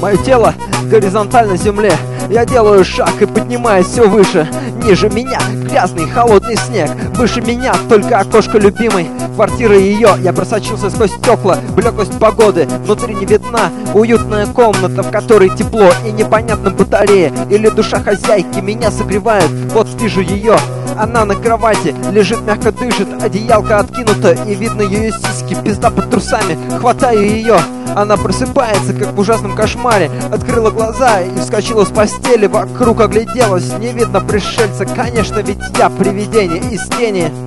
Мое тело горизонтально земле. Я делаю шаг и поднимаюсь все выше. Ниже меня грязный холодный снег. Выше меня только окошко любимой квартиры ее. Я просочился сквозь стекла, блеклость погоды. Внутри не видна уютная комната, в которой тепло и непонятно батарея. Или душа хозяйки меня согревает. Вот вижу ее. Она на кровати, лежит, мягко дышит, одеялко откинуто, и видно ее сиськи, пизда под трусами. Хватаю ее. Она просыпается, как в ужасном кошмаре. Открыла глаза и вскочила с постели. Вокруг огляделась, не видно пришельца. Конечно, ведь я привидение из тени.